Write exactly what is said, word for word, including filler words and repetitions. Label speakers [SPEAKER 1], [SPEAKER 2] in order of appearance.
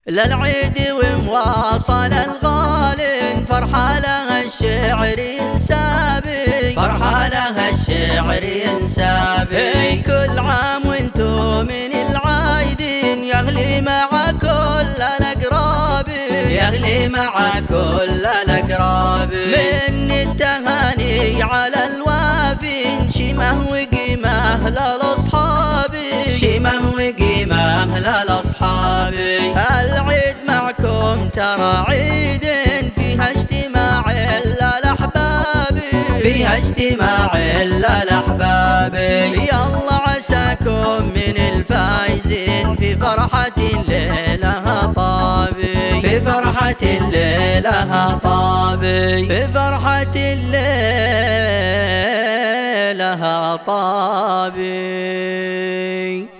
[SPEAKER 1] للعيد ومواصل الغالين، فرحة لها الشعر ينسابي، فرحة لها الشعر ينسابي. كل عام وانتو من العايدين، يغلي مع كل الأقراب، يغلي مع كل الأقراب. من التهاني على الوافين، شمه وقيمه للأصحاب، شمه وقيمه للأصحاب. العيد معكم ترى عيد، فيها اجتماع للأحباب، فيها اجتماع للأحباب. يلا عساكم من الفايزين، في فرحة الليلة طابي، في فرحة الليلة طابي، في فرحة الليلة طابي.